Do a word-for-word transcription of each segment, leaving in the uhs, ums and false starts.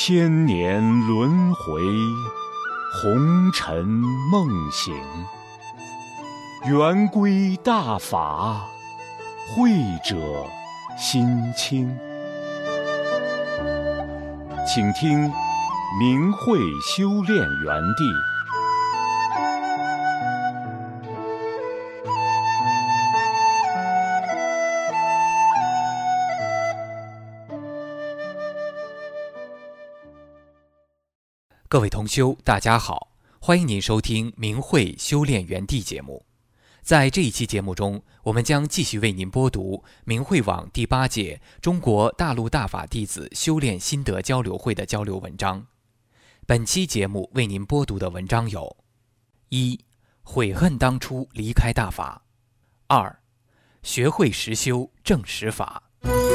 千年轮回，红尘梦醒。圆规大法，慧者心清。请听明慧修炼园地。 各位同修，大家好，欢迎您收听明慧修炼园地节目。在这一期节目中，我们将继续为您播读明慧网第八届中国大陆大法弟子修炼心得交流会的交流文章。本期节目为您播读的文章有：一、悔恨当初离开大法；二、学会实修正实法。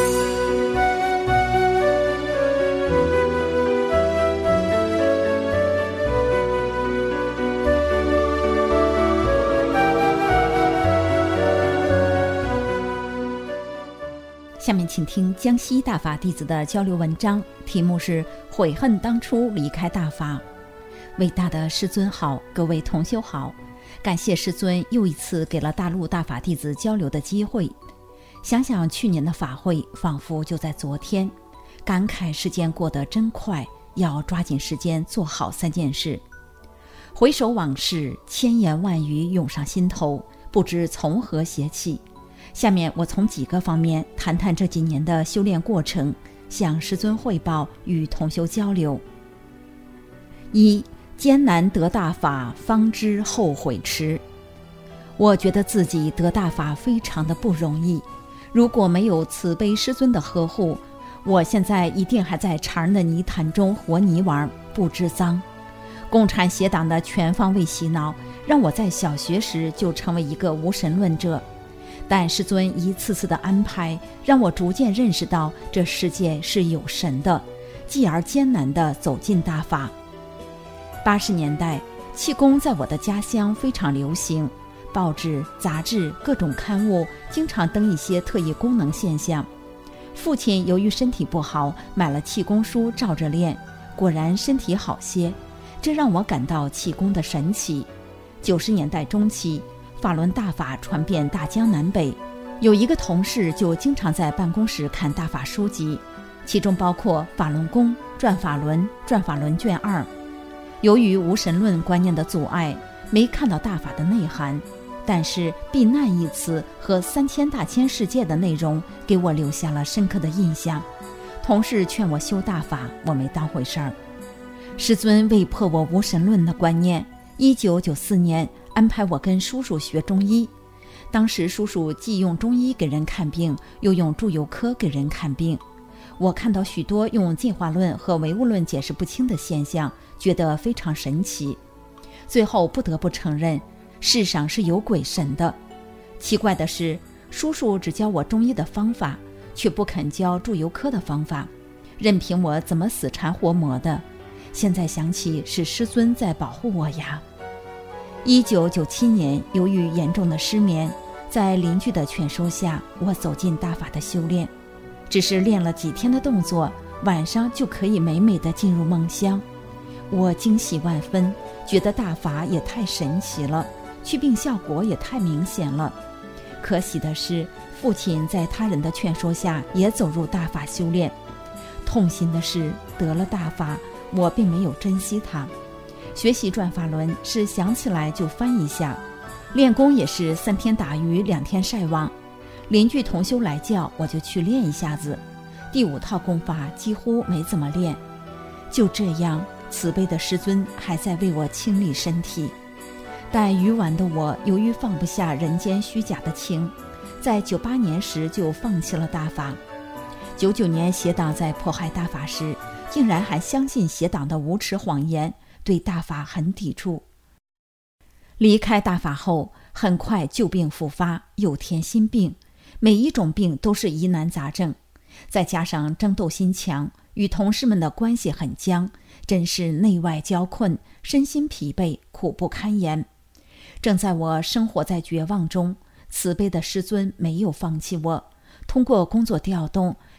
下面请听江西大法弟子的交流文章，题目是悔恨当初离开大法。伟大的师尊好，各位同修好，感谢师尊又一次给了大陆大法弟子交流的机会。想想去年的法会仿佛就在昨天，感慨时间过得真快，要抓紧时间做好三件事。回首往事，千言万语涌上心头，不知从何写起。下面我从几个方面谈谈这几年的修炼过程，向师尊汇报，与同修交流。一、艰难得大法，方知后悔迟。我觉得自己得大法非常的不容易，如果没有慈悲师尊的呵护，我现在一定还在常人的泥潭中活泥丸，不知脏。共产邪党的全方位洗脑，让我在小学时就成为一个无神论者。但师尊一次次的安排，让我逐渐认识到这世界是有神的，继而艰难地走进大法。八十年代，气功在我的家乡非常流行，报纸、杂志、各种刊物经常登一些特异功能现象。父亲由于身体不好，买了气功书照着练，果然身体好些，这让我感到气功的神奇。九十年代中期，法轮大法传遍大江南北，有一个同事就经常在办公室看大法书籍，其中包括法轮功、转法轮、转法轮卷二。由于无神论观念的阻碍，没看到大法的内涵，但是避难一词和三千大千世界的内容给我留下了深刻的印象。同事劝我修大法，我没当回事儿。师尊为破我无神论的观念，一九九四年安排我跟叔叔学中医。当时叔叔既用中医给人看病，又用祝由科给人看病。我看到许多用进化论和唯物论解释不清的现象，觉得非常神奇。最后不得不承认，世上是有鬼神的。奇怪的是，叔叔只教我中医的方法，却不肯教祝由科的方法，任凭我怎么死缠活磨的。现在想起，是师尊在保护我呀。一九九七年，由于严重的失眠，在邻居的劝说下，我走进大法的修炼。只是练了几天的动作，晚上就可以美美的进入梦乡。我惊喜万分，觉得大法也太神奇了，祛病效果也太明显了。可喜的是，父亲在他人的劝说下也走入大法修炼。痛心的是，得了大法，我并没有珍惜它。学习转法轮是想起来就翻一下，练功也是三天打鱼两天晒网，邻居同修来教，我就去练一下子。第五套功法几乎没怎么练。就这样，慈悲的师尊还在为我清理身体。但愚顽的我由于放不下人间虚假的情，在九八年时就放弃了大法。九九年邪党在迫害大法时，竟然还相信邪党的无耻谎言，对大法很抵触。离开大法后，很快旧病复发，又添新病，每一种病都是疑难杂症，再加上争斗心强，与同事们的关系很僵，真是内外交困，身心疲惫，苦不堪言。正在我生活在绝望中，慈悲的师尊没有放弃我，通过工作调动，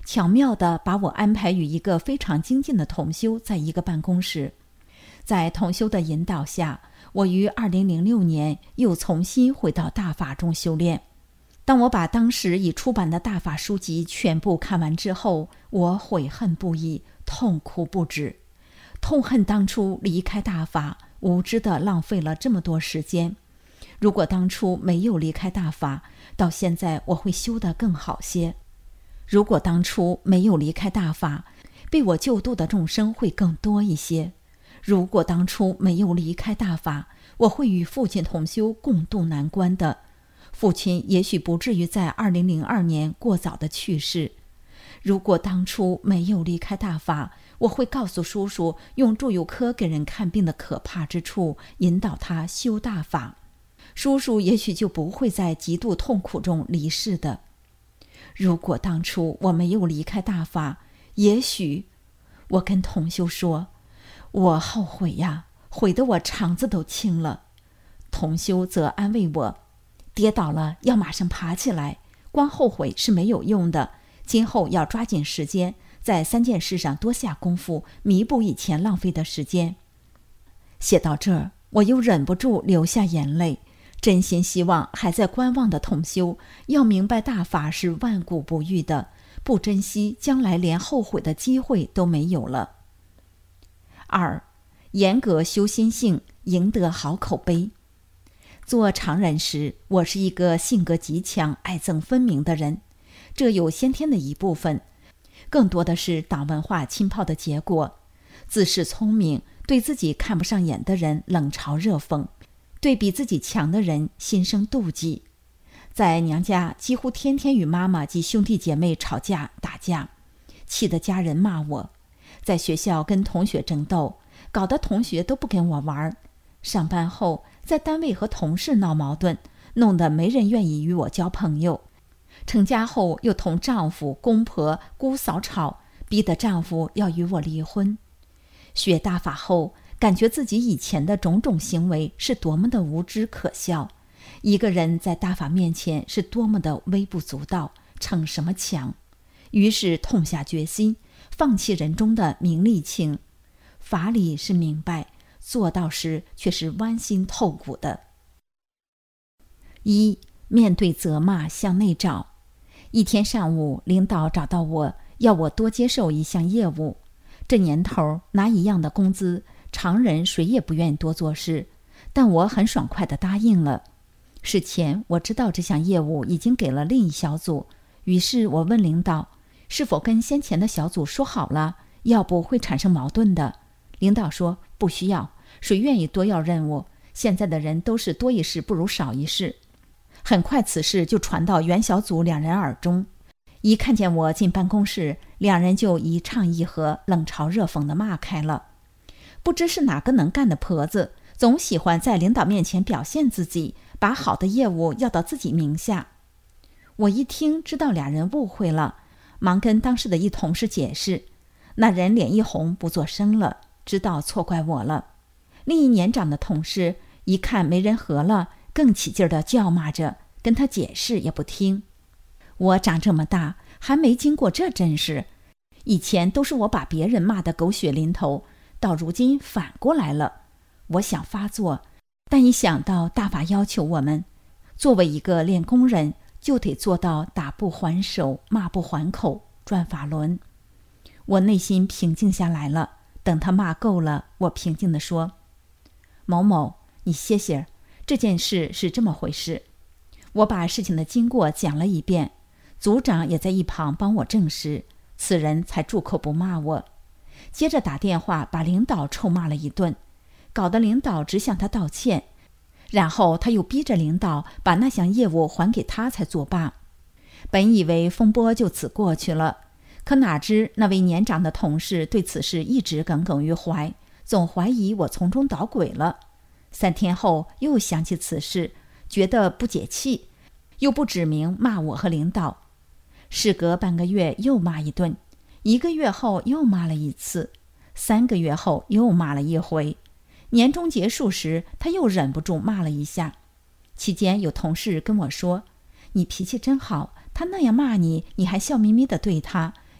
巧妙地把我安排与一个非常精进的同修在一个办公室。在同修的引导下，我于二零零六年又重新回到大法中修炼。当我把当时已出版的大法书籍全部看完之后，我悔恨不已，痛哭不止，痛恨当初离开大法，无知地浪费了这么多时间。如果当初没有离开大法，到现在我会修得更好些。如果当初没有离开大法，被我救度的众生会更多一些。如果当初没有离开大法，我会与父亲同修共度难关的。父亲也许不至于在二零零二年过早的去世。如果当初没有离开大法，我会告诉叔叔用住院科给人看病的可怕之处，引导他修大法。叔叔也许就不会在极度痛苦中离世的。如果当初我没有离开大法，也许……我跟同修说，我后悔呀，悔得我肠子都青了。同修则安慰我，跌倒了要马上爬起来，光后悔是没有用的，今后要抓紧时间，在三件事上多下功夫，弥补以前浪费的时间。写到这儿，我又忍不住流下眼泪，真心希望还在观望的同修要明白大法是万古不渝的，不珍惜将来连后悔的机会都没有了。二，严格修心性，赢得好口碑。做常人时，我是一个性格极强、爱憎分明的人，这有先天的一部分，更多的是党文化浸泡的结果。自恃聪明，对自己看不上眼的人冷嘲热讽，对比自己强的人心生妒忌。在娘家几乎天天与妈妈及兄弟姐妹吵架打架，气得家人骂我。在学校跟同学争斗，搞得同学都不跟我玩。上班后在单位和同事闹矛盾，弄得没人愿意与我交朋友。成家后又同丈夫、公婆、姑嫂吵，逼得丈夫要与我离婚。学大法后，感觉自己以前的种种行为是多么的无知可笑，一个人在大法面前是多么的微不足道，逞什么强。于是痛下决心，放弃人中的名利情。法理是明白，做到时却是剜心透骨的。一，面对责骂向内找。一天上午，领导找到我，要我多接受一项业务。这年头拿一样的工资，常人谁也不愿意多做事，但我很爽快地答应了。事前我知道这项业务已经给了另一小组，于是我问领导，是否跟先前的小组说好了，要不会产生矛盾的。领导说不需要，谁愿意多要任务，现在的人都是多一事不如少一事。很快此事就传到原小组两人耳中，一看见我进办公室，两人就一唱一和，冷嘲热讽地骂开了。不知是哪个能干的婆子，总喜欢在领导面前表现自己，把好的业务要到自己名下。我一听知道俩人误会了，忙跟当时的一同事解释，那人脸一红不作声了，知道错怪我了。另一年长的同事一看没人和了，更起劲地叫骂着，跟他解释也不听。我长这么大还没经过这阵势，以前都是我把别人骂得狗血淋头，到如今反过来了。我想发作，但一想到大法要求我们作为一个练功人，就得做到打不还手，骂不还口，转法轮。我内心平静下来了。等他骂够了，我平静地说，某某，你歇歇，这件事是这么回事。我把事情的经过讲了一遍，组长也在一旁帮我证实，此人才住口不骂我。接着打电话把领导臭骂了一顿，搞得领导只向他道歉，然后他又逼着领导把那项业务还给他才作罢。本以为风波就此过去了，可哪知那位年长的同事对此事一直耿耿于怀，总怀疑我从中捣鬼了。三天后又想起此事，觉得不解气，又不指名骂我和领导。事隔半个月又骂一顿，一个月后又骂了一次，三个月后又骂了一回。年终结束时他又忍不住骂了一下。期间有同事跟我说，你脾气真好，他那样骂你，你还笑眯眯地对他，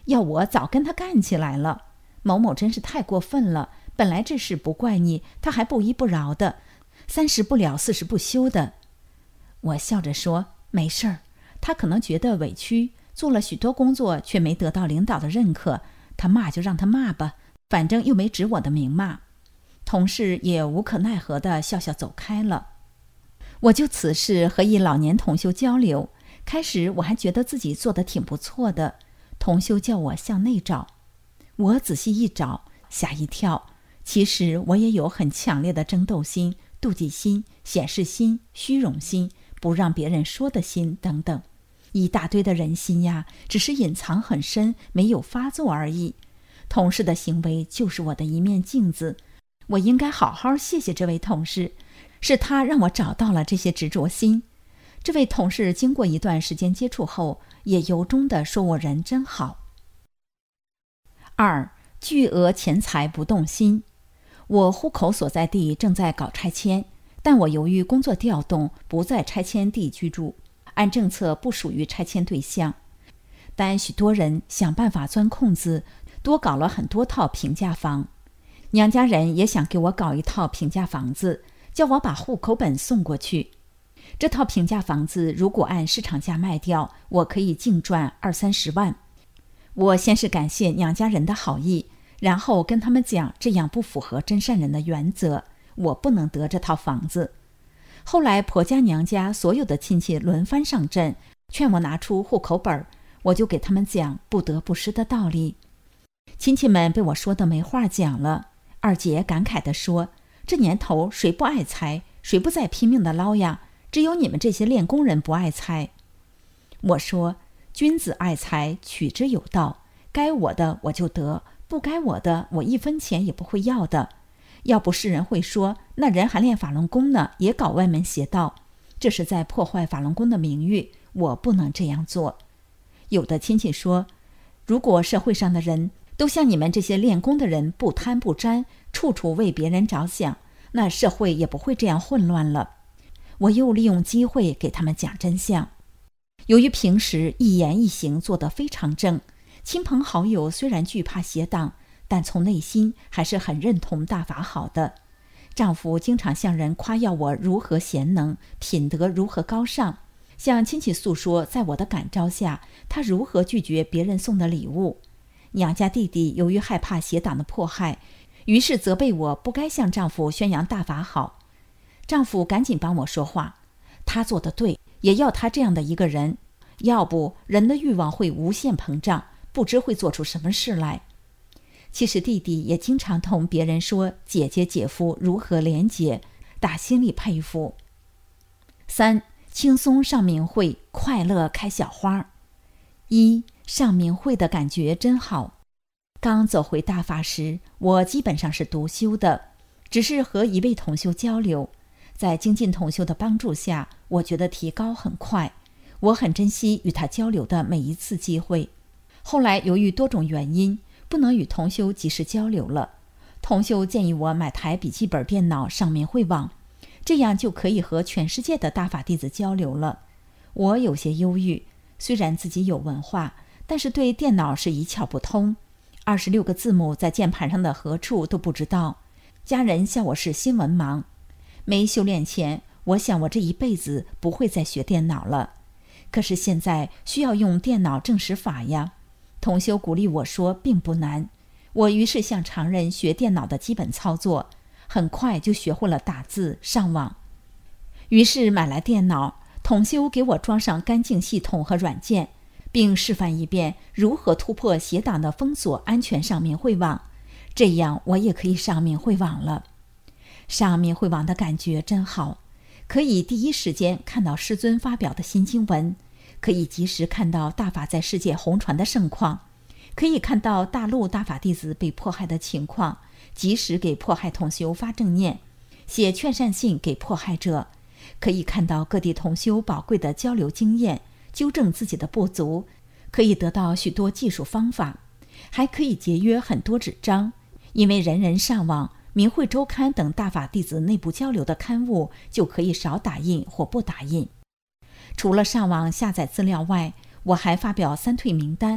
要我早跟他干起来了。某某真是太过分了，本来这事不怪你，他还不依不饶的，三十不了四十不休的。我笑着说，没事儿，他可能觉得委屈，做了许多工作却没得到领导的认可，他骂就让他骂吧，反正又没指我的名骂。同事也无可奈何地笑笑走开了。我就此事和一老年同修交流，开始我还觉得自己做得挺不错的，同修叫我向内找。我仔细一找，吓一跳，其实我也有很强烈的争斗心、妒忌心、显示心、虚荣心、不让别人说的心等等，一大堆的人心呀，只是隐藏很深，没有发作而已。同事的行为就是我的一面镜子，我应该好好谢谢这位同事，是他让我找到了这些执着心。这位同事经过一段时间接触后，也由衷地说我人真好。二，巨额钱财不动心。我户口所在地正在搞拆迁，但我由于工作调动不在拆迁地居住，按政策不属于拆迁对象。但许多人想办法钻空子，多搞了很多套平价房。娘家人也想给我搞一套平价房子，叫我把户口本送过去。这套平价房子如果按市场价卖掉，我可以净赚二三十万。我先是感谢娘家人的好意，然后跟他们讲这样不符合真善人的原则，我不能得这套房子。后来婆家娘家所有的亲戚轮番上阵，劝我拿出户口本，我就给他们讲不得不失的道理。亲戚们被我说的没话讲了。二姐感慨地说，这年头谁不爱财，谁不在拼命的捞呀，只有你们这些练功人不爱财。我说，君子爱财，取之有道，该我的我就得，不该我的我一分钱也不会要的。要不是人会说，那人还练法轮功呢，也搞歪门邪道，这是在破坏法轮功的名誉，我不能这样做。有的亲戚说，如果社会上的人都像你们这些练功的人不贪不沾，处处为别人着想，那社会也不会这样混乱了。我又利用机会给他们讲真相。由于平时一言一行做得非常正，亲朋好友虽然惧怕邪党，但从内心还是很认同大法好的。丈夫经常向人夸耀我如何贤能，品德如何高尚，向亲戚诉说在我的感召下，他如何拒绝别人送的礼物。娘家弟弟由于害怕邪党的迫害，于是责备我不该向丈夫宣扬大法好。丈夫赶紧帮我说话，他做得对，也要他这样的一个人，要不人的欲望会无限膨胀，不知会做出什么事来。其实弟弟也经常同别人说姐姐姐夫如何廉洁，打心里佩服。三，轻松上明会，快乐开小花。一，上明会的感觉真好。刚走回大法时，我基本上是独修的，只是和一位同修交流。在精进同修的帮助下，我觉得提高很快，我很珍惜与他交流的每一次机会。后来由于多种原因，不能与同修及时交流了。同修建议我买台笔记本电脑上明会网，这样就可以和全世界的大法弟子交流了。我有些忧郁，虽然自己有文化，但是对电脑是一窍不通，二十六个字母在键盘上的何处都不知道。家人笑我是新文盲。没修炼前，我想我这一辈子不会再学电脑了。可是现在需要用电脑证实法呀。同修鼓励我说并不难，我于是向常人学电脑的基本操作，很快就学会了打字上网。于是买来电脑，同修给我装上干净系统和软件，并示范一遍如何突破邪党的封锁，安全上明会网，这样我也可以上明会网了。上明会网的感觉真好，可以第一时间看到师尊发表的新经文，可以及时看到大法在世界红传的盛况，可以看到大陆大法弟子被迫害的情况，及时给迫害同修发正念，写劝善信给迫害者，可以看到各地同修宝贵的交流经验，纠正自己的不足，可以得到许多技术方法，还可以节约很多纸张，因为人人上网，明慧周刊等大法弟子内部交流的刊物就可以少打印或不打印。除了上网下载资料外，我还发表三退名单，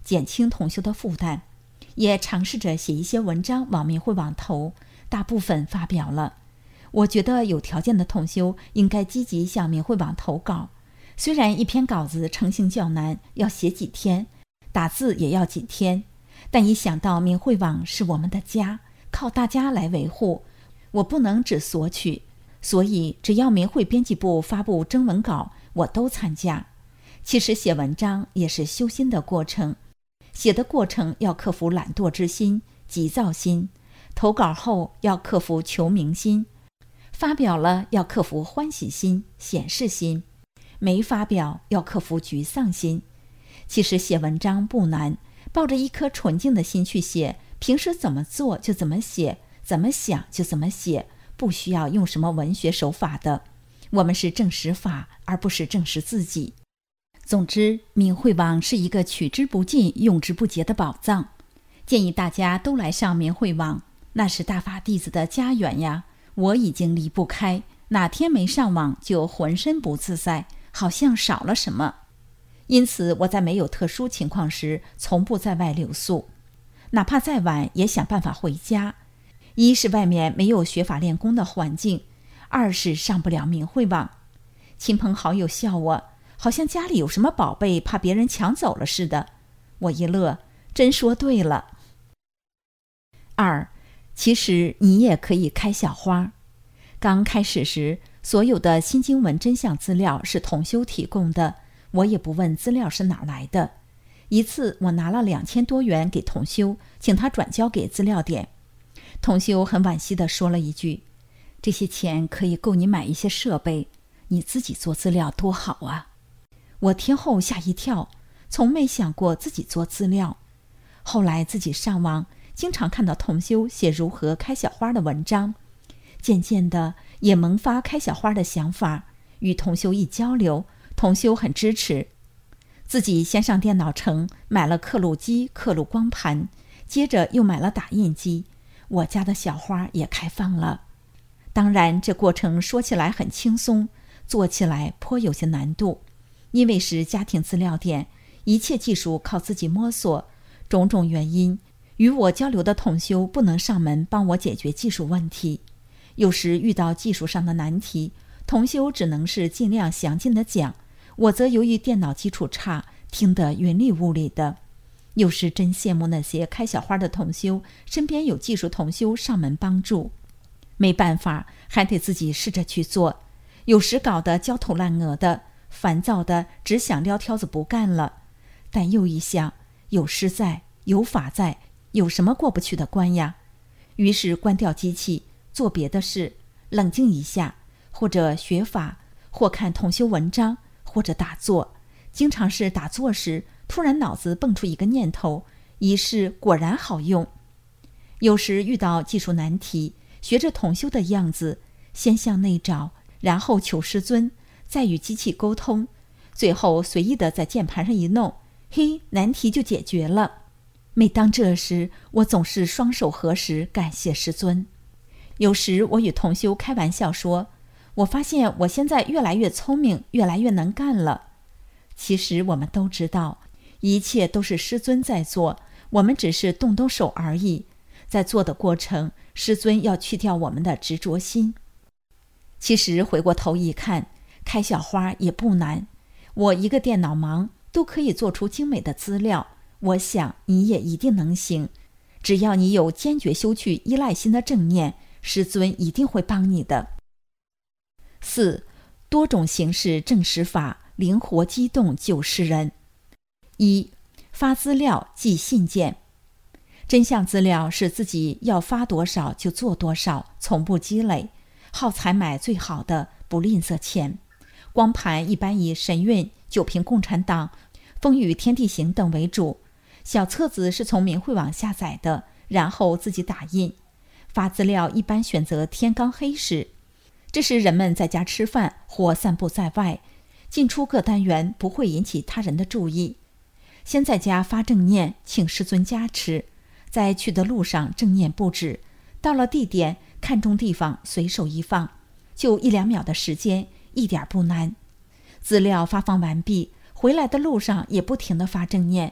减轻同修的负担，也尝试着写一些文章往明慧网投，大部分发表了。我觉得有条件的同修应该积极向明慧网投稿，虽然一篇稿子成型较难，要写几天，打字也要几天，但一想到明慧网是我们的家，靠大家来维护，我不能只索取，所以只要明慧编辑部发布征文稿，我都参加。其实写文章也是修心的过程，写的过程要克服懒惰之心、急躁心，投稿后要克服求名心，发表了要克服欢喜心、显示心，没发表要克服沮丧心。其实写文章不难，抱着一颗纯净的心去写，平时怎么做就怎么写，怎么想就怎么写，不需要用什么文学手法的。我们是证实法，而不是证实自己。总之，明慧网是一个取之不尽、用之不竭的宝藏，建议大家都来上明慧网，那是大法弟子的家园呀。我已经离不开，哪天没上网就浑身不自在，好像少了什么。因此我在没有特殊情况时从不在外留宿，哪怕再晚也想办法回家。一是外面没有学法练功的环境，二是上不了明慧网。亲朋好友笑我，好像家里有什么宝贝怕别人抢走了似的。我一乐，真说对了。二，其实你也可以开小花。刚开始时，所有的新经文真相资料是同修提供的，我也不问资料是哪来的。一次我拿了两千多元给同修，请他转交给资料点。同修很惋惜地说了一句，这些钱可以够你买一些设备，你自己做资料多好啊。我听后吓一跳，从没想过自己做资料。后来自己上网，经常看到同修写如何开小花的文章，渐渐的也萌发开小花的想法。与同修一交流，同修很支持。自己先上电脑城买了刻录机、刻录光盘，接着又买了打印机，我家的小花也开放了。当然这过程说起来很轻松，做起来颇有些难度。因为是家庭资料点，一切技术靠自己摸索，种种原因，与我交流的同修不能上门帮我解决技术问题。有时遇到技术上的难题，同修只能是尽量详尽的讲，我则由于电脑基础差，听得云里雾里的。有时真羡慕那些开小花的同修，身边有技术同修上门帮助。没办法，还得自己试着去做。有时搞得焦头烂额的，烦躁的只想撂挑子不干了。但又一想，有师在，有法在，有什么过不去的关呀？于是关掉机器，做别的事，冷静一下，或者学法，或看同修文章，或者打坐。经常是打坐时，突然脑子蹦出一个念头，一试果然好用。有时遇到技术难题，学着同修的样子，先向内找，然后求师尊，再与机器沟通，最后随意的在键盘上一弄，嘿，难题就解决了。每当这时，我总是双手合十感谢师尊。有时我与同修开玩笑说，我发现我现在越来越聪明，越来越能干了。其实我们都知道，一切都是师尊在做，我们只是动动手而已。在做的过程，师尊要去掉我们的执着心。其实回过头一看，开小花也不难，我一个电脑盲都可以做出精美的资料，我想你也一定能行。只要你有坚决修去依赖心的正念，师尊一定会帮你的。四，多种形式证实法，灵活机动救世人。一，发资料寄信件。真相资料是自己要发多少就做多少，从不积累，好采买最好的，不吝啬钱。光盘一般以神韵、九评共产党、风雨天地行等为主，小册子是从明慧网下载的，然后自己打印。发资料一般选择天刚黑时，这时人们在家吃饭或散步在外，进出各单元不会引起他人的注意。先在家发正念，请师尊加持，在去的路上正念不止，到了地点看中地方随手一放，就一两秒的时间，一点不难。资料发放完毕，回来的路上也不停地发正念，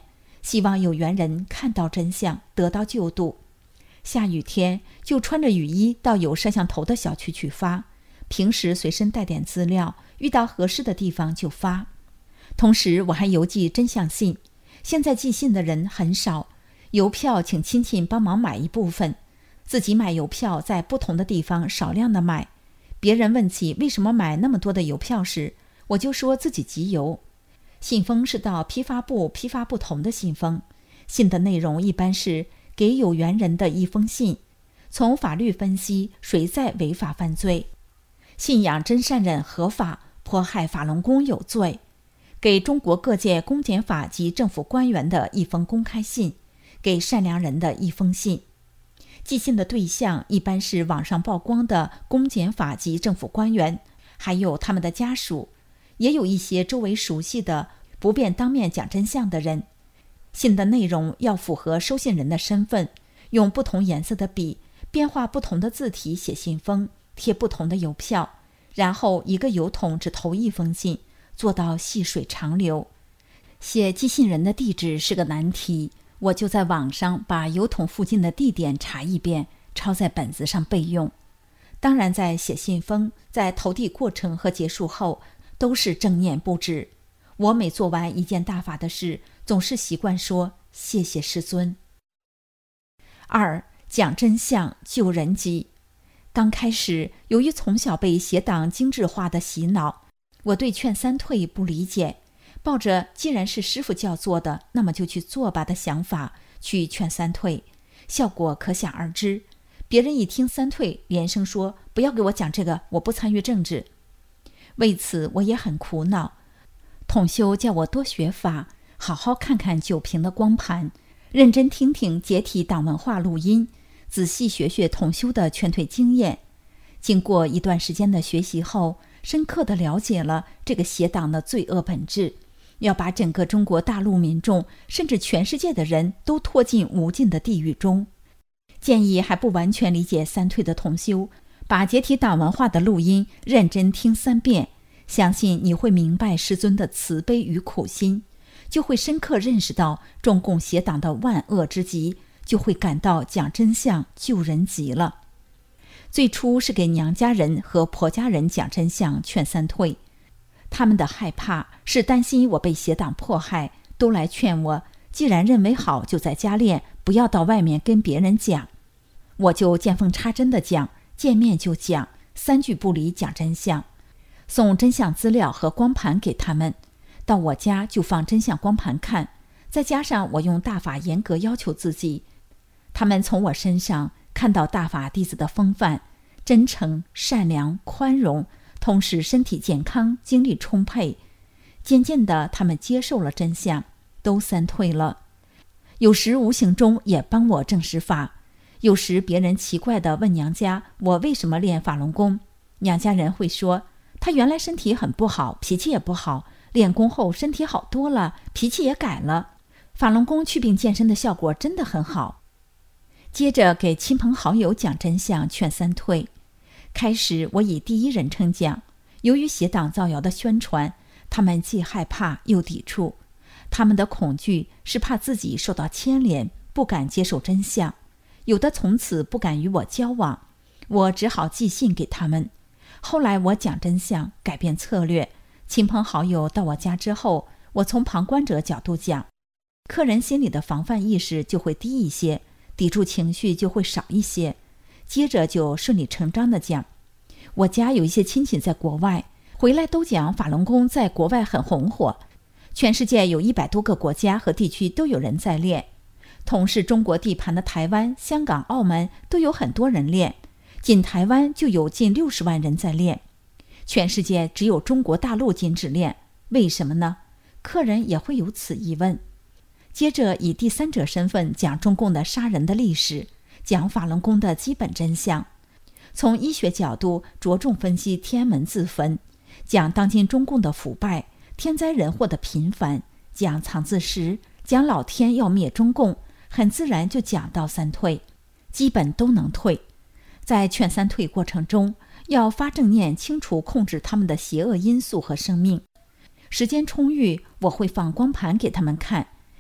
希望有缘人看到真相，得到救度。下雨天就穿着雨衣到有摄像头的小区去发，平时随身带点资料，遇到合适的地方就发。同时我还邮寄真相信，现在寄信的人很少，邮票请亲戚帮忙买一部分，自己买邮票在不同的地方少量的买。别人问起为什么买那么多的邮票时，我就说自己集邮。信封是到批发部批发不同的信封，信的内容一般是给有缘人的一封信，从法律分析谁在违法犯罪，信仰真善忍合法，迫害法轮功有罪，给中国各界公检法及政府官员的一封公开信，给善良人的一封信。寄信的对象一般是网上曝光的公检法及政府官员，还有他们的家属，也有一些周围熟悉的不便当面讲真相的人。信的内容要符合收信人的身份，用不同颜色的笔，变化不同的字体写信封，贴不同的邮票，然后一个邮筒只投一封信，做到细水长流。写寄信人的地址是个难题，我就在网上把邮筒附近的地点查一遍，抄在本子上备用。当然在写信封，在投递过程和结束后都是正念不止。我每做完一件大法的事，总是习惯说谢谢师尊。二，讲真相救人急。刚开始，由于从小被邪党精致化的洗脑，我对劝三退不理解，抱着既然是师父教做的，那么就去做吧的想法去劝三退，效果可想而知。别人一听三退，连声说不要给我讲这个，我不参与政治。为此我也很苦恼，统修叫我多学法，好好看看九屏的光盘，认真听听解体党文化录音，仔细学学统修的劝退经验。经过一段时间的学习后，深刻地了解了这个邪党的罪恶本质，要把整个中国大陆民众甚至全世界的人都拖进无尽的地狱中。建议还不完全理解三退的同修，把解体党文化的录音认真听三遍，相信你会明白师尊的慈悲与苦心，就会深刻认识到中共邪党的万恶之极，就会感到讲真相救人急了。最初是给娘家人和婆家人讲真相劝三退，他们的害怕是担心我被邪党迫害，都来劝我既然认为好就在家练，不要到外面跟别人讲。我就见缝插针的讲，见面就讲，三句不离讲真相，送真相资料和光盘给他们，到我家就放真相光盘看，再加上我用大法严格要求自己，他们从我身上看到大法弟子的风范，真诚、善良、宽容，同时身体健康，精力充沛。渐渐的，他们接受了真相，都三退了。有时无形中也帮我证实法。有时别人奇怪地问娘家我为什么练法轮功，娘家人会说他原来身体很不好，脾气也不好，练功后身体好多了，脾气也改了，法轮功祛病健身的效果真的很好。接着给亲朋好友讲真相劝三退。开始我以第一人称讲，由于邪党造谣的宣传，他们既害怕又抵触，他们的恐惧是怕自己受到牵连，不敢接受真相，有的从此不敢与我交往，我只好寄信给他们。后来我讲真相，改变策略，亲朋好友到我家之后，我从旁观者角度讲，客人心里的防范意识就会低一些，抵触情绪就会少一些，接着就顺理成章地讲。我家有一些亲戚在国外，回来都讲法轮功在国外很红火，全世界有一百多个国家和地区都有人在练，同是中国地盘的台湾、香港、澳门都有很多人练，仅台湾就有近六十万人在练，全世界只有中国大陆禁止练，为什么呢？客人也会有此疑问。接着以第三者身份讲中共的杀人的历史，讲法轮功的基本真相，从医学角度着重分析天安门自焚，讲当今中共的腐败，天灾人祸的频繁，讲藏字石，讲老天要灭中共，很自然就讲到三退，基本都能退。在劝三退过程中，要发正念，清除控制他们的邪恶因素和生命。时间充裕，我会放光盘给他们看，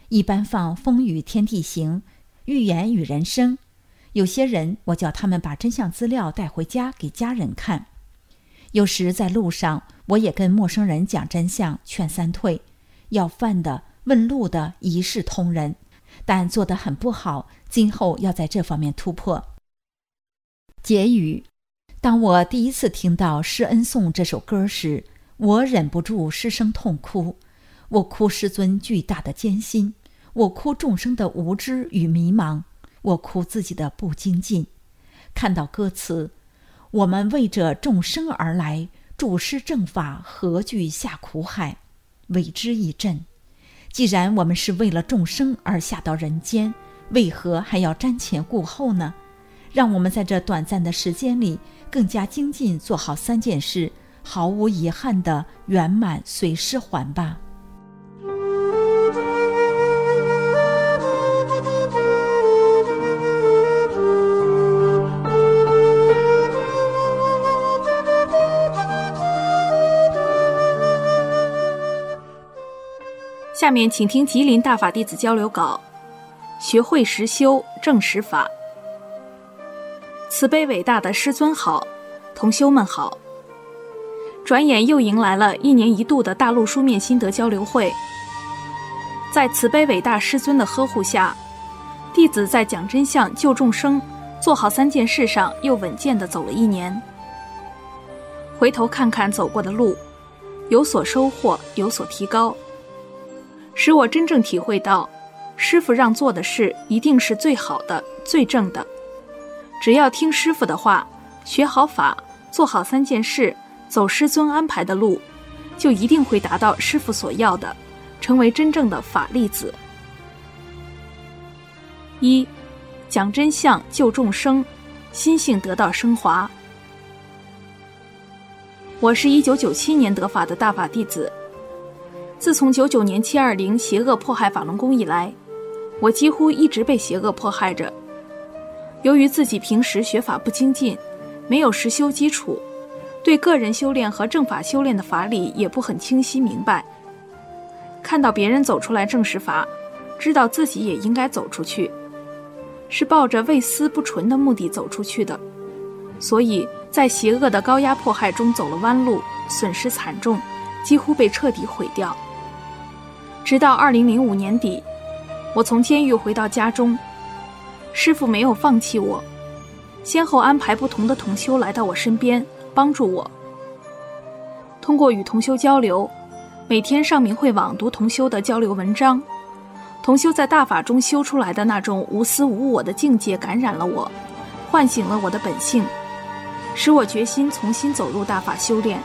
一般放《风雨天地行》、寓言与人生。有些人我叫他们把真相资料带回家给家人看。有时在路上，我也跟陌生人讲真相，劝三退。要饭的、问路的一视同仁，但做得很不好，今后要在这方面突破。结语：当我第一次听到《施恩颂》这首歌时，我忍不住失声痛哭。我哭师尊巨大的艰辛，我哭众生的无知与迷茫，我哭自己的不精进。看到歌词，我们为着众生而来，主施正法，何惧下苦海，为之一振。既然我们是为了众生而下到人间，为何还要瞻前顾后呢？让我们在这短暂的时间里更加精进，做好三件事，毫无遗憾的圆满随师还吧。 下面请听吉林大法弟子交流稿，学会实修正实法。慈悲伟大的师尊好，同修们好。转眼又迎来了一年一度的大陆书面心得交流会。在慈悲伟大师尊的呵护下，弟子在讲真相、救众生、做好三件事上又稳健地走了一年。回头看看走过的路，有所收获，有所提高，使我真正体会到，师父让做的事一定是最好的、最正的。只要听师父的话，学好法，做好三件事，走师尊安排的路，就一定会达到师父所要的，成为真正的法力子。一、讲真相，救众生，心性得到升华。我是一九九七年得法的大法弟子。自从九九年七二零邪恶迫害法轮功以来，我几乎一直被邪恶迫害着。由于自己平时学法不精进，没有实修基础，对个人修炼和正法修炼的法理也不很清晰明白。看到别人走出来正实法，知道自己也应该走出去，是抱着为私不纯的目的走出去的，所以在邪恶的高压迫害中走了弯路，损失惨重，几乎被彻底毁掉。直到二零零五年底，我从监狱回到家中，师父没有放弃我，先后安排不同的同修来到我身边，帮助我。通过与同修交流，每天上明慧网读同修的交流文章，同修在大法中修出来的那种无私无我的境界感染了我，唤醒了我的本性，使我决心重新走入大法修炼。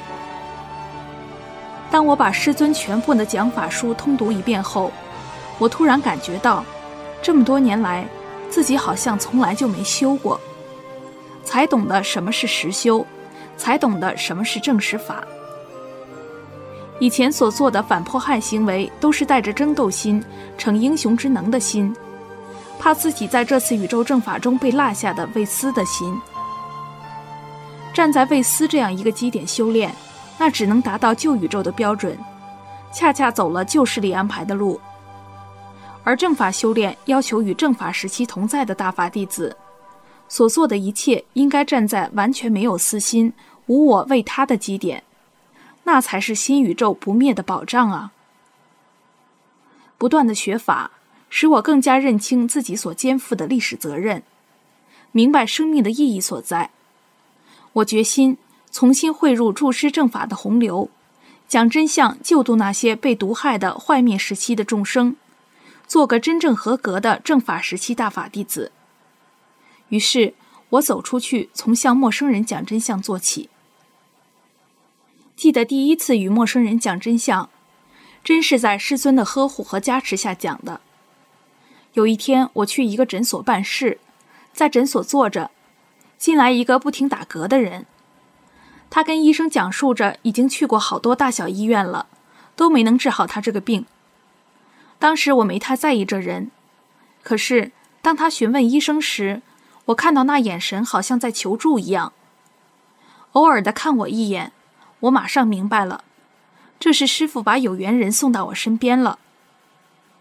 当我把师尊全部的讲法书通读一遍后，我突然感觉到，这么多年来自己好像从来就没修过，才懂得什么是实修，才懂得什么是正实法。以前所做的反迫害行为都是带着争斗心、逞英雄之能的心，怕自己在这次宇宙正法中被落下的为私的心。站在为私这样一个基点修炼，那只能达到旧宇宙的标准，恰恰走了旧势力安排的路。而正法修炼要求与正法时期同在的大法弟子，所做的一切应该站在完全没有私心、无我为他的基点，那才是新宇宙不灭的保障啊！不断的学法，使我更加认清自己所肩负的历史责任，明白生命的意义所在。我决心重新汇入注师正法的洪流，讲真相，救度那些被毒害的坏灭时期的众生，做个真正合格的正法时期大法弟子。于是我走出去，从向陌生人讲真相做起。记得第一次与陌生人讲真相，真是在师尊的呵护和加持下讲的。有一天我去一个诊所办事，在诊所坐着，进来一个不停打嗝的人。他跟医生讲述着已经去过好多大小医院了，都没能治好他这个病。当时我没太在意这人，可是当他询问医生时，我看到那眼神好像在求助一样。偶尔的看我一眼，我马上明白了，这是师父把有缘人送到我身边了。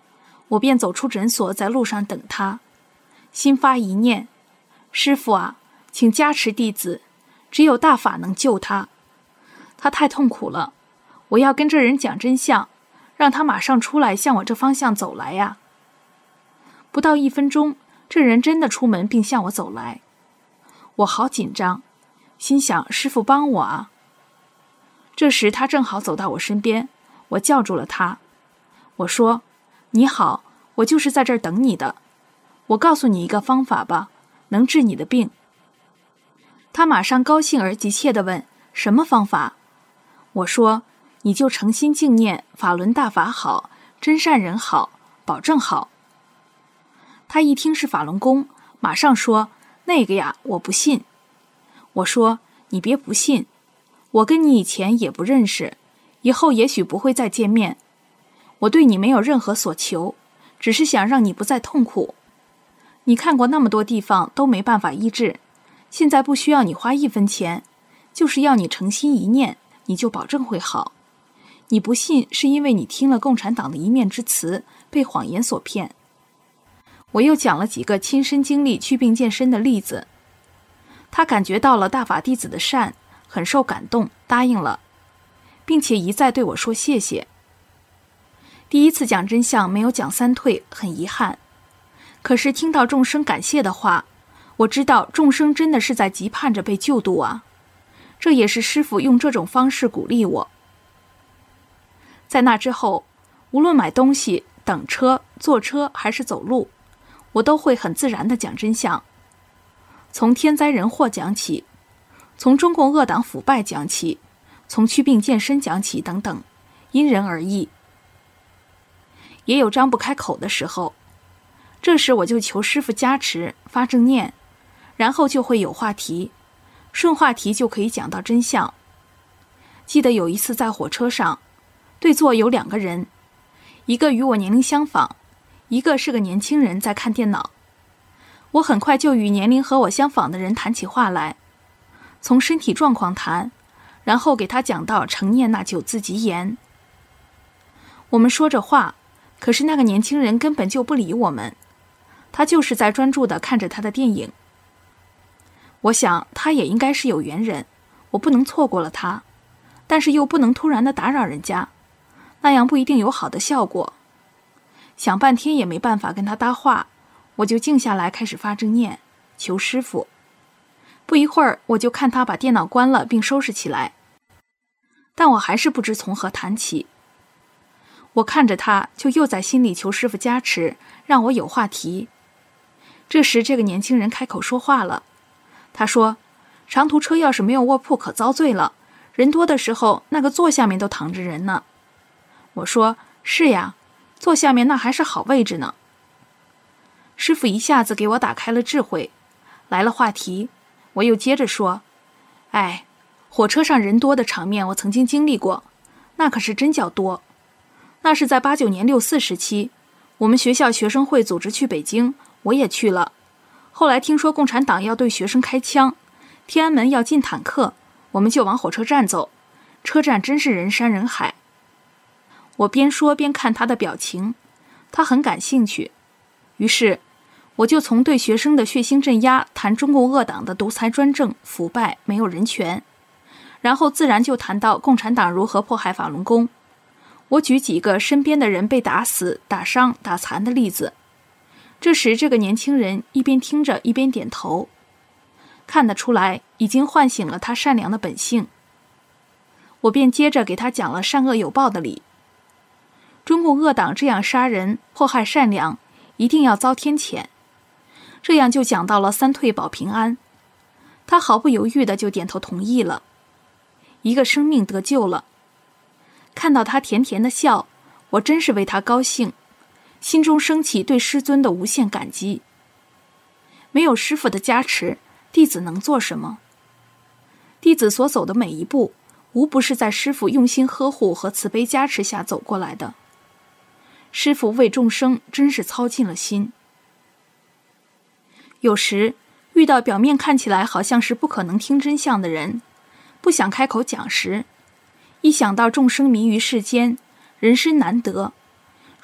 我便走出诊所，在路上等他，心发一念：师父啊，请加持弟子，只有大法能救他。他太痛苦了，我要跟这人讲真相，让他马上出来向我这方向走来呀。不到一分钟，这人真的出门并向我走来。我好紧张，心想师父帮我啊。这时他正好走到我身边，我叫住了他。我说：你好，我就是在这儿等你的。我告诉你一个方法吧，能治你的病。他马上高兴而急切地问：什么方法？我说：你就诚心敬念法轮大法好，真善人好，保证好。他一听是法轮功，马上说：那个呀，我不信。我说：你别不信，我跟你以前也不认识，以后也许不会再见面。我对你没有任何所求，只是想让你不再痛苦。你看过那么多地方都没办法医治，现在不需要你花一分钱，就是要你诚心一念，你就保证会好。你不信是因为你听了共产党的一面之词，被谎言所骗。我又讲了几个亲身经历祛病健身的例子，他感觉到了大法弟子的善，很受感动，答应了，并且一再对我说谢谢。第一次讲真相没有讲三退，很遗憾。可是听到众生感谢的话，我知道众生真的是在急盼着被救度啊。这也是师父用这种方式鼓励我。在那之后，无论买东西、等车、坐车还是走路，我都会很自然地讲真相。从天灾人祸讲起，从中共恶党腐败讲起，从祛病健身讲起等等，因人而异。也有张不开口的时候，这时我就求师父加持，发正念，然后就会有话题，顺话题就可以讲到真相。记得有一次在火车上，对座有两个人，一个与我年龄相仿，一个是个年轻人在看电脑。我很快就与年龄和我相仿的人谈起话来，从身体状况谈，然后给他讲到承念那九字吉言。我们说着话，可是那个年轻人根本就不理我们，他就是在专注地看着他的电影。我想他也应该是有缘人，我不能错过了他，但是又不能突然地打扰人家，那样不一定有好的效果。想半天也没办法跟他搭话，我就静下来开始发正念，求师父。不一会儿，我就看他把电脑关了并收拾起来，但我还是不知从何谈起。我看着他，就又在心里求师父加持，让我有话题。这时这个年轻人开口说话了，他说：长途车要是没有卧铺可遭罪了，人多的时候那个座下面都躺着人呢。我说：是呀，座下面那还是好位置呢。师父一下子给我打开了智慧，来了话题。我又接着说：哎，火车上人多的场面我曾经经历过，那可是真叫多。那是在八九年六四时期，我们学校学生会组织去北京，我也去了。后来听说共产党要对学生开枪，天安门要进坦克，我们就往火车站走，车站真是人山人海。我边说边看他的表情，他很感兴趣，于是我就从对学生的血腥镇压谈中共恶党的独裁专政、腐败、没有人权，然后自然就谈到共产党如何迫害法轮功。我举几个身边的人被打死、打伤、打残的例子。这时这个年轻人一边听着一边点头，看得出来已经唤醒了他善良的本性。我便接着给他讲了善恶有报的理。中共恶党这样杀人、迫害善良，一定要遭天谴。这样就讲到了三退保平安，他毫不犹豫的就点头同意了。一个生命得救了。看到他甜甜的笑，我真是为他高兴，心中升起对师尊的无限感激。没有师父的加持，弟子能做什么？弟子所走的每一步，无不是在师父用心呵护和慈悲加持下走过来的。师父为众生真是操尽了心。有时遇到表面看起来好像是不可能听真相的人，不想开口讲时，一想到众生迷于世间，人生难得，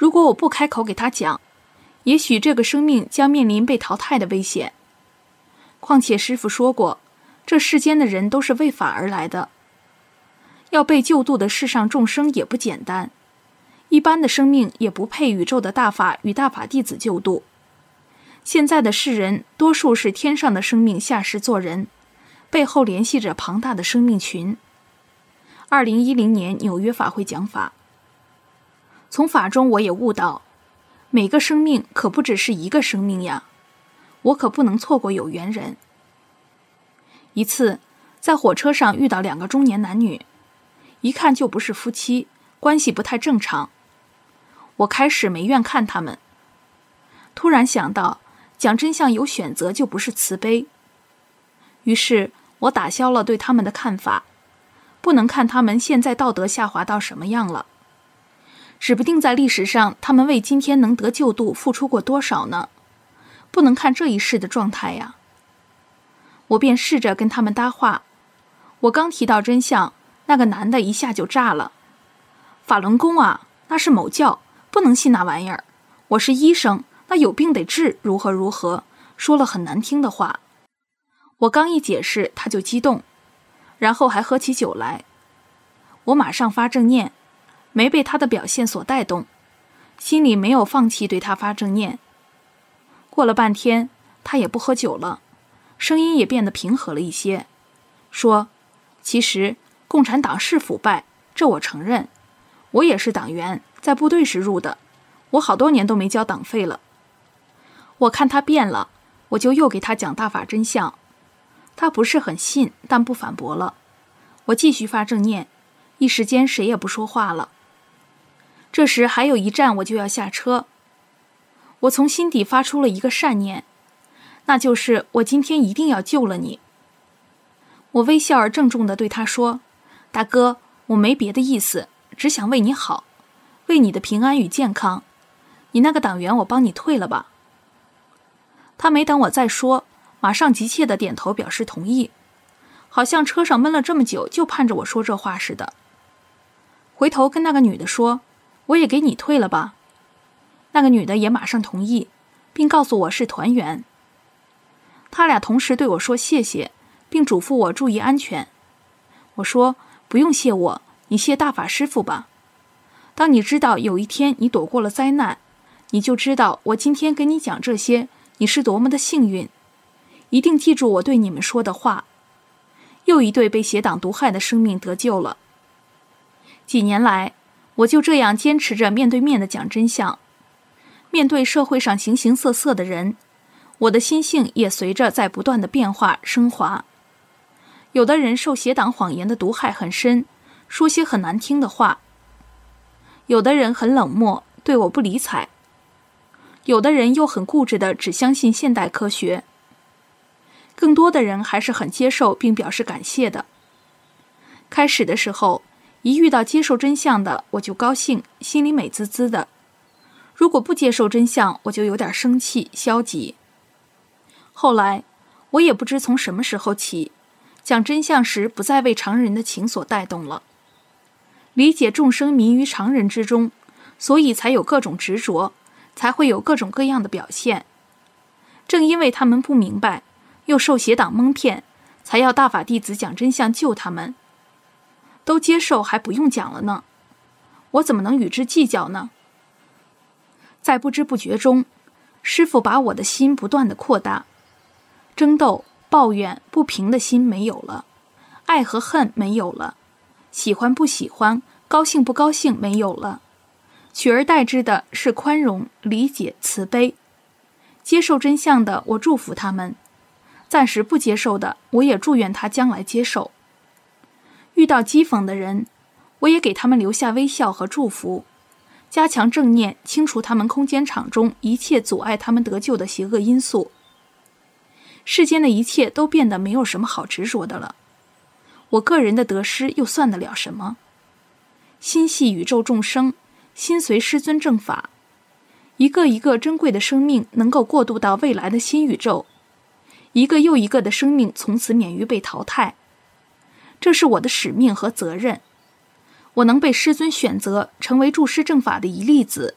如果我不开口给他讲，也许这个生命将面临被淘汰的危险。况且师父说过，这世间的人都是为法而来的，要被救度的世上众生也不简单，一般的生命也不配宇宙的大法与大法弟子救度。现在的世人多数是天上的生命下世做人，背后联系着庞大的生命群。二零一零年纽约法会讲法，从法中我也悟到，每个生命可不只是一个生命呀，我可不能错过有缘人。一次在火车上遇到两个中年男女，一看就不是夫妻，关系不太正常。我开始没愿看他们，突然想到讲真相有选择就不是慈悲，于是我打消了对他们的看法，不能看他们现在道德下滑到什么样了，指不定在历史上他们为今天能得救度付出过多少呢，不能看这一世的状态呀。我便试着跟他们搭话，我刚提到真相，那个男的一下就炸了，法轮功啊，那是某教，不能信那玩意儿，我是医生，那有病得治，如何如何，说了很难听的话。我刚一解释他就激动，然后还喝起酒来。我马上发正念，没被他的表现所带动，心里没有放弃对他发正念。过了半天他也不喝酒了，声音也变得平和了一些，说其实共产党是腐败，这我承认，我也是党员，在部队时入的，我好多年都没交党费了。我看他变了，我就又给他讲大法真相，他不是很信，但不反驳了。我继续发正念，一时间谁也不说话了。这时还有一站我就要下车，我从心底发出了一个善念，那就是我今天一定要救了你。我微笑而郑重地对他说，大哥，我没别的意思，只想为你好，为你的平安与健康，你那个党员我帮你退了吧。他没等我再说，马上急切地点头表示同意，好像车上闷了这么久就盼着我说这话似的。回头跟那个女的说，我也给你退了吧。那个女的也马上同意，并告诉我是团员。他俩同时对我说谢谢，并嘱咐我注意安全。我说不用谢我，你谢大法师父吧。当你知道有一天你躲过了灾难，你就知道我今天跟你讲这些，你是多么的幸运。一定记住我对你们说的话。又一对被邪党毒害的生命得救了。几年来，我就这样坚持着面对面的讲真相。面对社会上形形色色的人，我的心性也随着在不断的变化升华。有的人受邪党谎言的毒害很深，说些很难听的话。有的人很冷漠，对我不理睬。有的人又很固执的只相信现代科学。更多的人还是很接受并表示感谢的。开始的时候，一遇到接受真相的，我就高兴，心里美滋滋的。如果不接受真相，我就有点生气、消极。后来，我也不知从什么时候起，讲真相时不再为常人的情所带动了。理解众生迷于常人之中，所以才有各种执着，才会有各种各样的表现。正因为他们不明白，又受邪党蒙骗，才要大法弟子讲真相救他们。都接受还不用讲了呢，我怎么能与之计较呢？在不知不觉中，师父把我的心不断地扩大，争斗、抱怨、不平的心没有了，爱和恨没有了，喜欢不喜欢、高兴不高兴没有了，取而代之的是宽容、理解、慈悲。接受真相的，我祝福他们；暂时不接受的，我也祝愿他将来接受。遇到讥讽的人，我也给他们留下微笑和祝福，加强正念，清除他们空间场中一切阻碍他们得救的邪恶因素。世间的一切都变得没有什么好执着的了，我个人的得失又算得了什么？心系宇宙众生，心随师尊正法，一个一个珍贵的生命能够过渡到未来的新宇宙，一个又一个的生命从此免于被淘汰。这是我的使命和责任。我能被师尊选择成为助师正法的一粒子，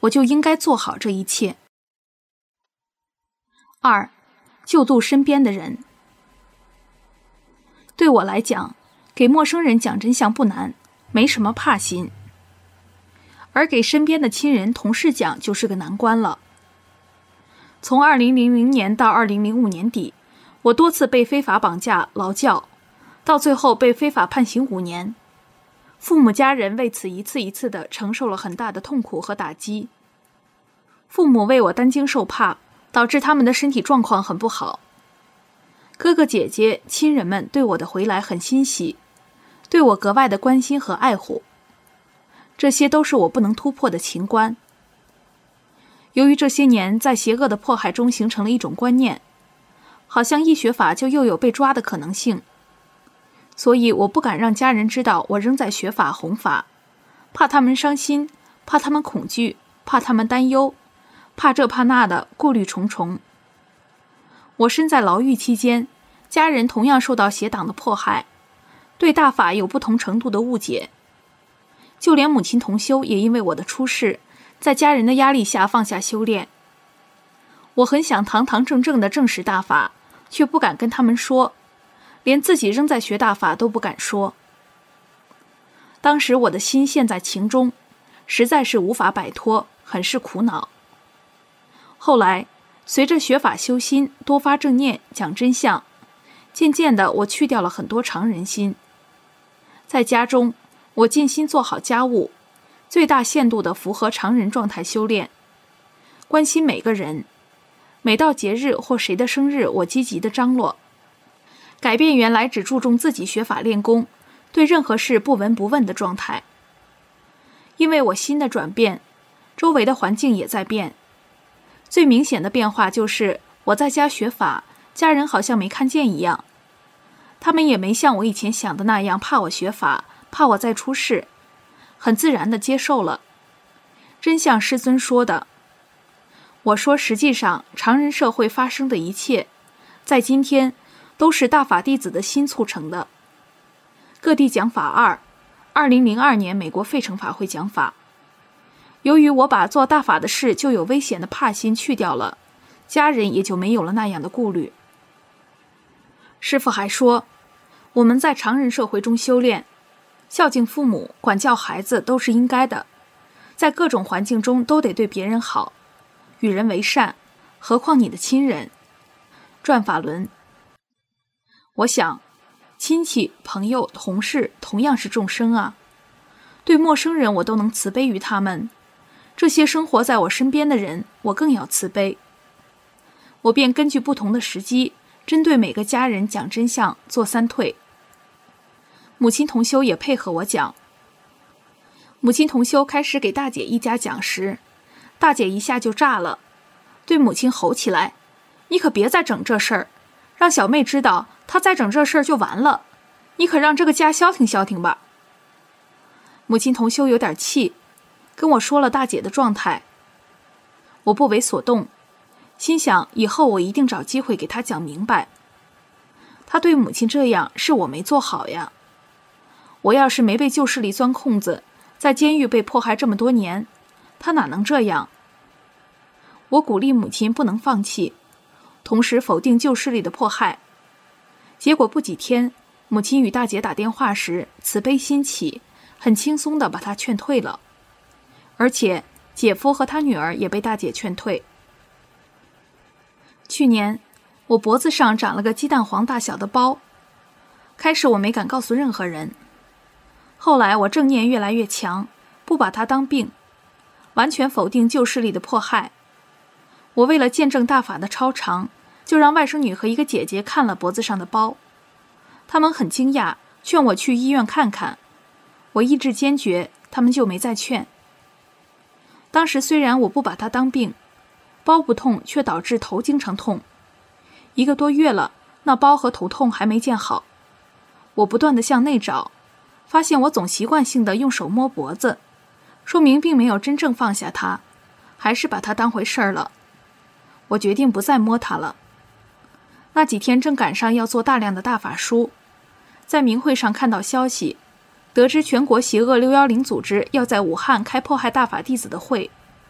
我就应该做好这一切。二，救度身边的人。对我来讲，给陌生人讲真相不难，没什么怕心。而给身边的亲人、同事讲就是个难关了。从二零零零年到二零零五年底，我多次被非法绑架、劳教，到最后被非法判刑五年。父母家人为此一次一次地承受了很大的痛苦和打击。父母为我担惊受怕，导致他们的身体状况很不好。哥哥姐姐、亲人们对我的回来很欣喜，对我格外的关心和爱护。这些都是我不能突破的情关。由于这些年在邪恶的迫害中形成了一种观念，好像一学法就又有被抓的可能性，所以我不敢让家人知道我仍在学法弘法，怕他们伤心，怕他们恐惧，怕他们担忧，怕这怕那的，顾虑重重。我身在牢狱期间，家人同样受到邪党的迫害，对大法有不同程度的误解。就连母亲同修也因为我的出世，在家人的压力下放下修炼。我很想堂堂正正地证实大法，却不敢跟他们说，连自己仍在学大法都不敢说。当时我的心陷在情中，实在是无法摆脱，很是苦恼。后来随着学法修心，多发正念，讲真相，渐渐的我去掉了很多常人心。在家中，我尽心做好家务，最大限度地符合常人状态修炼，关心每个人。每到节日或谁的生日，我积极地张罗，改变原来只注重自己学法练功，对任何事不闻不问的状态。因为我心的转变，周围的环境也在变。最明显的变化就是我在家学法，家人好像没看见一样，他们也没像我以前想的那样怕我学法，怕我再出事，很自然地接受了。真像师尊说的，我说实际上常人社会发生的一切，在今天都是大法弟子的心促成的。各地讲法二，二零零二年美国费城法会讲法。由于我把做大法的事就有危险的怕心去掉了，家人也就没有了那样的顾虑。师父还说，我们在常人社会中修炼，孝敬父母、管教孩子都是应该的，在各种环境中都得对别人好，与人为善，何况你的亲人。转法轮。我想，亲戚、朋友、同事同样是众生啊，对陌生人我都能慈悲于他们，这些生活在我身边的人，我更要慈悲。我便根据不同的时机，针对每个家人讲真相，做三退。母亲同修也配合我讲。母亲同修开始给大姐一家讲时，大姐一下就炸了，对母亲吼起来，你可别再整这事儿，让小妹知道她再整这事儿就完了，你可让这个家消停消停吧。母亲同修有点气，跟我说了大姐的状态。我不为所动，心想以后我一定找机会给她讲明白。她对母亲这样，是我没做好呀。我要是没被旧势力钻空子，在监狱被迫害这么多年，她哪能这样？我鼓励母亲不能放弃，同时否定旧势力的迫害。结果不几天，母亲与大姐打电话时，慈悲心起，很轻松地把她劝退了。而且姐夫和他女儿也被大姐劝退。去年我脖子上长了个鸡蛋黄大小的包，开始我没敢告诉任何人，后来我正念越来越强，不把它当病，完全否定旧势力的迫害。我为了见证大法的超常，就让外甥女和一个姐姐看了脖子上的包，他们很惊讶，劝我去医院看看。我意志坚决，他们就没再劝。当时虽然我不把它当病，包不痛却导致头经常痛，一个多月了，那包和头痛还没见好。我不断地向内找，发现我总习惯性地用手摸脖子，说明并没有真正放下它，还是把它当回事儿了。我决定不再摸它了。那几天正赶上要做大量的大法书，在明会上看到消息，得知全国邪恶六一零组织要在武汉开迫害大法弟子的会，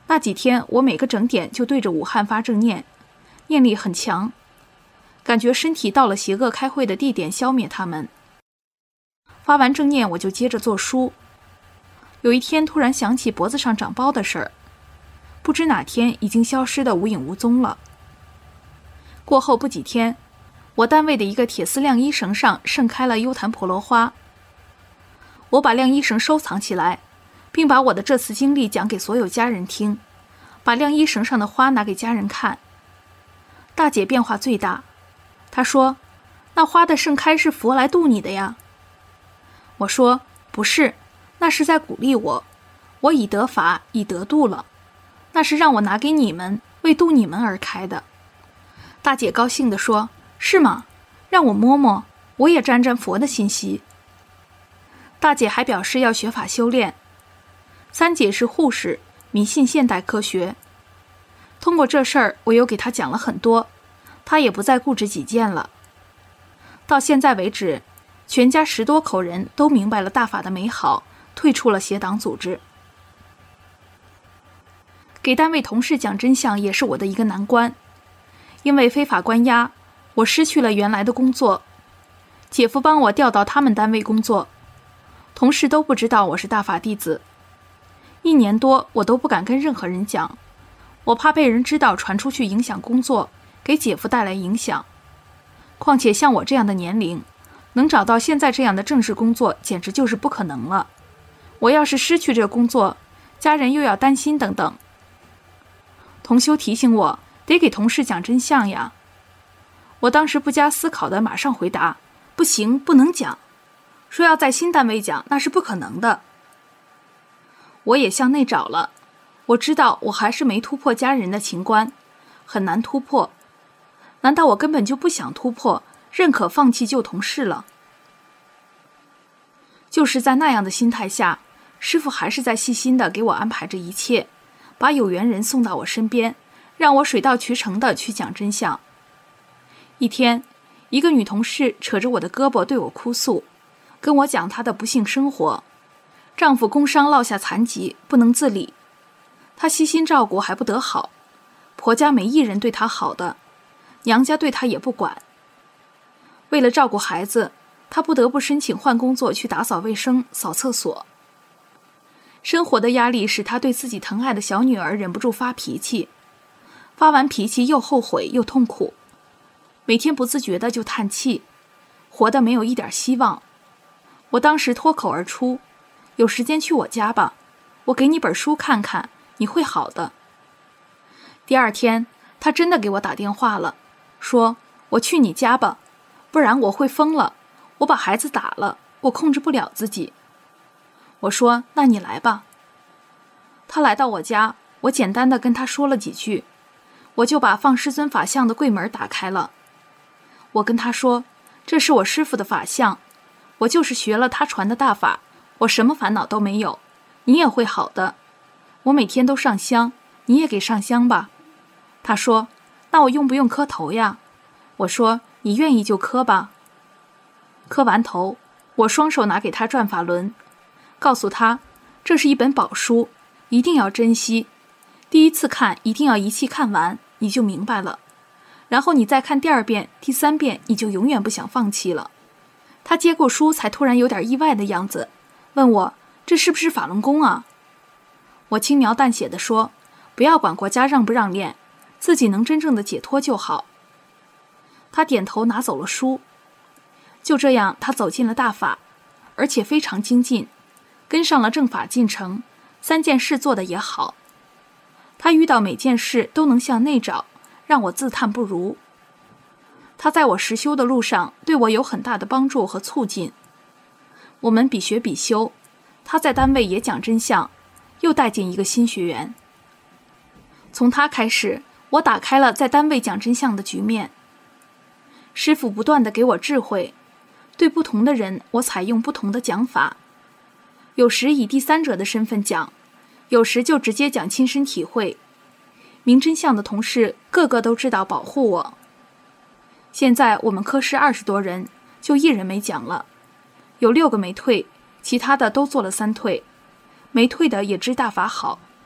那几天我每个整点就对着武汉发正念，念力很强，感觉身体到了邪恶开会的地点，消灭他们。发完正念我就接着做书。有一天突然想起脖子上长包的事儿，不知哪天已经消失得无影无踪了。过后不几天，我单位的一个铁丝晾衣绳上盛开了幽檀婆罗花。我把晾衣绳收藏起来，并把我的这次经历讲给所有家人听，把晾衣绳上的花拿给家人看。大姐变化最大，她说：“那花的盛开是佛来度你的呀。”我说：“不是，那是在鼓励我，我已得法，已得度了，那是让我拿给你们，为度你们而开的。”大姐高兴地说：“是吗？让我摸摸，我也沾沾佛的信息。”大姐还表示要学法修炼。三姐是护士，迷信现代科学。通过这事儿，我又给她讲了很多，她也不再固执己见了。到现在为止，全家十多口人都明白了大法的美好，退出了邪党组织。给单位同事讲真相也是我的一个难关，因为非法关押，我失去了原来的工作。姐夫帮我调到他们单位工作，同事都不知道我是大法弟子。一年多我都不敢跟任何人讲，我怕被人知道传出去影响工作，给姐夫带来影响。况且像我这样的年龄，能找到现在这样的正式工作简直就是不可能了。我要是失去这工作，家人又要担心等等。同修提醒我得给同事讲真相呀。我当时不加思考的马上回答：不行，不能讲，说要在新单位讲，那是不可能的。我也向内找了，我知道我还是没突破家人的情关，很难突破。难道我根本就不想突破，认可放弃旧同事了？就是在那样的心态下，师父还是在细心地给我安排着一切，把有缘人送到我身边，让我水到渠成地去讲真相。一天，一个女同事扯着我的胳膊对我哭诉，跟我讲她的不幸生活。丈夫工伤落下残疾，不能自理，她悉心照顾还不得好，婆家没一人对她好的，娘家对她也不管。为了照顾孩子，她不得不申请换工作去打扫卫生、扫厕所。生活的压力使她对自己疼爱的小女儿忍不住发脾气，发完脾气又后悔又痛苦，每天不自觉的就叹气，活得没有一点希望。我当时脱口而出：有时间去我家吧，我给你本书看看，你会好的。第二天，他真的给我打电话了，说：我去你家吧，不然我会疯了，我把孩子打了，我控制不了自己。我说：那你来吧。他来到我家，我简单的跟他说了几句，我就把放师尊法像的柜门打开了。我跟他说：这是我师父的法像，我就是学了他传的大法，我什么烦恼都没有，你也会好的。我每天都上香，你也给上香吧。他说：那我用不用磕头呀？我说：你愿意就磕吧。磕完头，我双手拿给他转法轮，告诉他这是一本宝书，一定要珍惜，第一次看一定要一气看完，你就明白了，然后你再看第二遍、第三遍，你就永远不想放弃了。他接过书才突然有点意外的样子，问我这是不是法轮功啊？我轻描淡写地说：不要管国家让不让练，自己能真正的解脱就好。他点头拿走了书。就这样，他走进了大法，而且非常精进，跟上了正法进程，三件事做得也好。他遇到每件事都能向内找，让我自叹不如。他在我实修的路上对我有很大的帮助和促进。我们比学比修，他在单位也讲真相，又带进一个新学员。从他开始，我打开了在单位讲真相的局面。师父不断地给我智慧，对不同的人我采用不同的讲法，有时以第三者的身份讲，有时就直接讲亲身体会。明真相的同事个个都知道保护我。现在我们科室二十多人，就一人没讲了，有六个没退，其他的都做了三退，没退的也知大法好，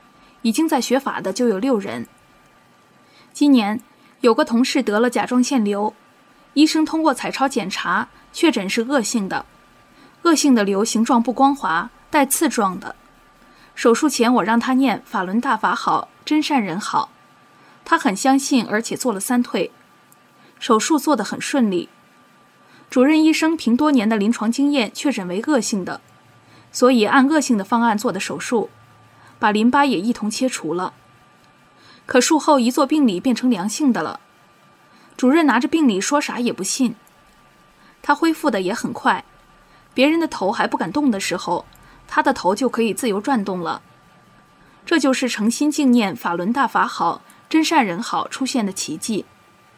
已经在学法的就有六人。今年有个同事得了甲状腺瘤，医生通过彩超检查确诊是恶性的，恶性的瘤形状不光滑，带刺状的。手术前我让他念法轮大法好，真善人好，他很相信，而且做了三退。手术做得很顺利。主任医生凭多年的临床经验确诊为恶性的，所以按恶性的方案做的手术，把淋巴也一同切除了。可术后一做病理变成良性的了，主任拿着病理说啥也不信。他恢复的也很快，别人的头还不敢动的时候，他的头就可以自由转动了。这就是诚心敬念法轮大法好，真善人好出现的奇迹。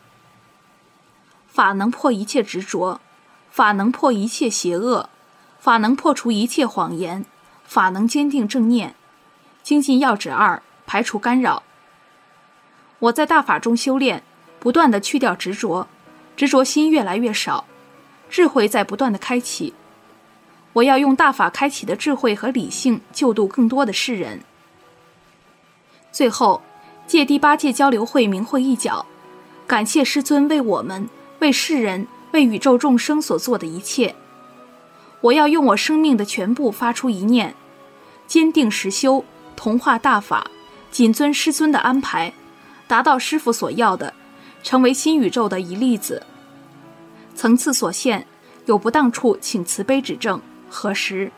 法能破一切执着，法能破一切邪恶，法能破除一切谎言，法能坚定正念。精进要旨二，排除干扰。我在大法中修炼，不断地去掉执着，执着心越来越少，智慧在不断地开启。我要用大法开启的智慧和理性救度更多的世人。最后，借第八届交流会明慧一角，感谢师尊为我们、为世人、为宇宙众生所做的一切。我要用我生命的全部发出一念，坚定实修，同化大法，谨遵师尊的安排，达到师父所要的，成为新宇宙的一粒子。层次所限，有不当处请慈悲指正，核实。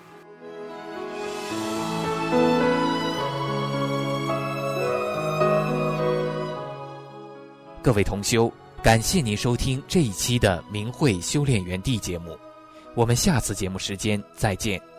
各位同修，感谢您收听这一期的明慧修炼园地节目，我们下次节目时间再见。